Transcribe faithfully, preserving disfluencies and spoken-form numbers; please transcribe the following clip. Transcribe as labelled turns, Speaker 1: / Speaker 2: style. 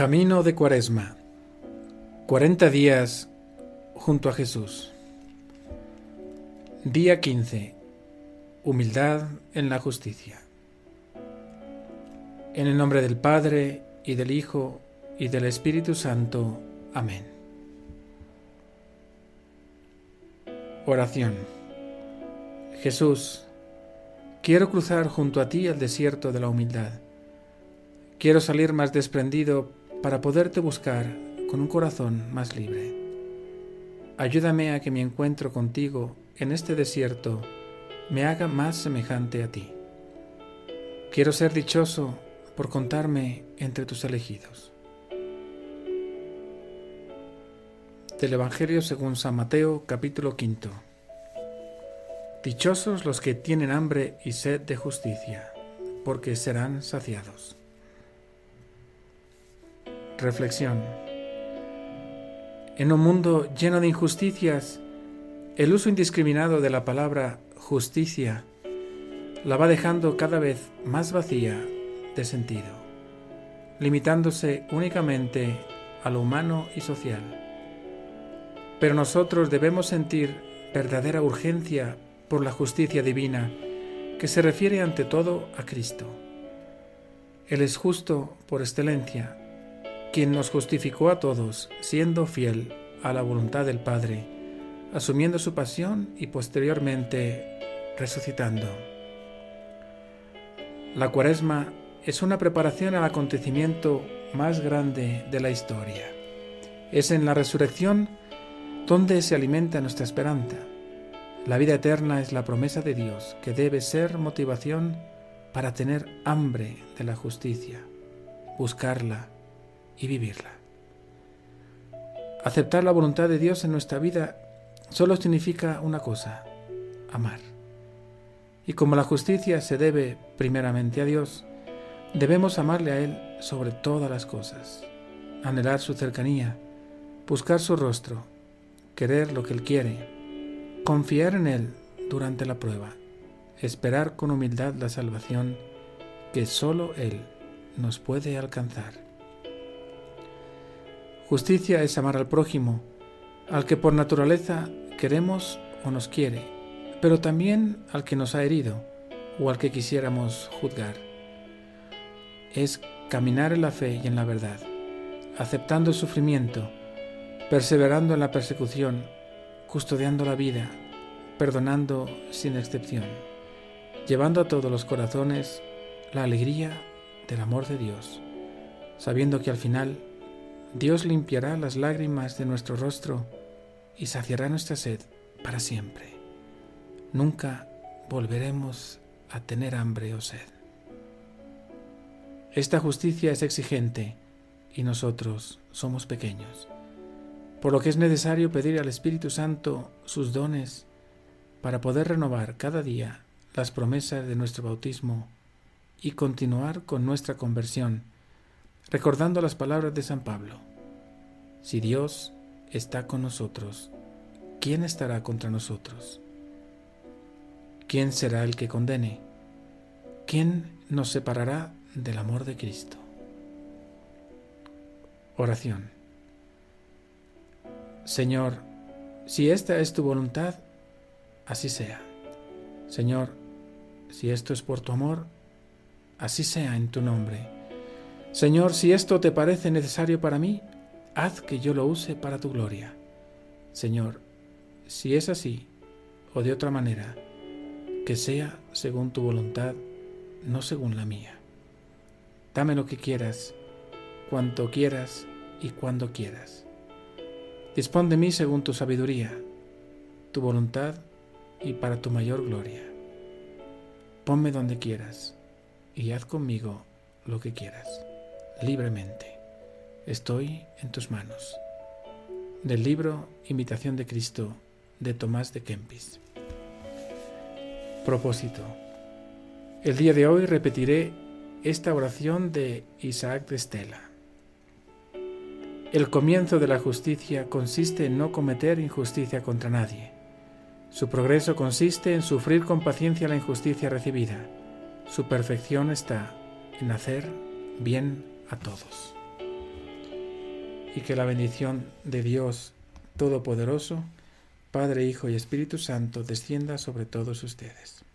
Speaker 1: Camino de Cuaresma. cuarenta días junto a Jesús. Día quince. Humildad en la justicia. En el nombre del Padre, y del Hijo, y del Espíritu Santo. Amén. Oración. Jesús, quiero cruzar junto a ti el desierto de la humildad. Quiero salir más desprendido para poderte buscar con un corazón más libre. Ayúdame a que mi encuentro contigo en este desierto me haga más semejante a ti. Quiero ser dichoso por contarme entre tus elegidos. Del Evangelio según San Mateo, capítulo quinto. Dichosos los que tienen hambre y sed de justicia, porque serán saciados. Reflexión. En un mundo lleno de injusticias, el uso indiscriminado de la palabra justicia la va dejando cada vez más vacía de sentido, limitándose únicamente a lo humano y social. Pero nosotros debemos sentir verdadera urgencia por la justicia divina, que se refiere ante todo a Cristo. Él es justo por excelencia, quien nos justificó a todos, siendo fiel a la voluntad del Padre, asumiendo su pasión y posteriormente resucitando. La Cuaresma es una preparación al acontecimiento más grande de la historia. Es en la resurrección donde se alimenta nuestra esperanza. La vida eterna es la promesa de Dios, que debe ser motivación para tener hambre de la justicia, buscarla y vivirla. Aceptar la voluntad de Dios en nuestra vida solo significa una cosa: amar. Y como la justicia se debe primeramente a Dios, debemos amarle a Él sobre todas las cosas, anhelar su cercanía, buscar su rostro, querer lo que Él quiere, confiar en Él durante la prueba, esperar con humildad la salvación que solo Él nos puede alcanzar. Justicia es amar al prójimo, al que por naturaleza queremos o nos quiere, pero también al que nos ha herido o al que quisiéramos juzgar. Es caminar en la fe y en la verdad, aceptando el sufrimiento, perseverando en la persecución, custodiando la vida, perdonando sin excepción, llevando a todos los corazones la alegría del amor de Dios, sabiendo que al final Dios limpiará las lágrimas de nuestro rostro y saciará nuestra sed para siempre. Nunca volveremos a tener hambre o sed. Esta justicia es exigente y nosotros somos pequeños, por lo que es necesario pedir al Espíritu Santo sus dones para poder renovar cada día las promesas de nuestro bautismo y continuar con nuestra conversión, recordando las palabras de San Pablo: si Dios está con nosotros, ¿quién estará contra nosotros? ¿Quién será el que condene? ¿Quién nos separará del amor de Cristo? Oración. Señor, si esta es tu voluntad, así sea. Señor, si esto es por tu amor, así sea en tu nombre. Señor, si esto te parece necesario para mí, haz que yo lo use para tu gloria. Señor, si es así o de otra manera, que sea según tu voluntad, no según la mía. Dame lo que quieras, cuanto quieras y cuando quieras. Dispón de mí según tu sabiduría, tu voluntad y para tu mayor gloria. Ponme donde quieras y haz conmigo lo que quieras, libremente. Estoy en tus manos. Del libro Imitación de Cristo, de Tomás de Kempis. Propósito. El día de hoy repetiré esta oración de Isaac de Estela. El comienzo de la justicia consiste en no cometer injusticia contra nadie. Su progreso consiste en sufrir con paciencia la injusticia recibida. Su perfección está en hacer bien a todos. y que la bendición de Dios Todopoderoso, Padre, Hijo y Espíritu Santo, descienda sobre todos ustedes.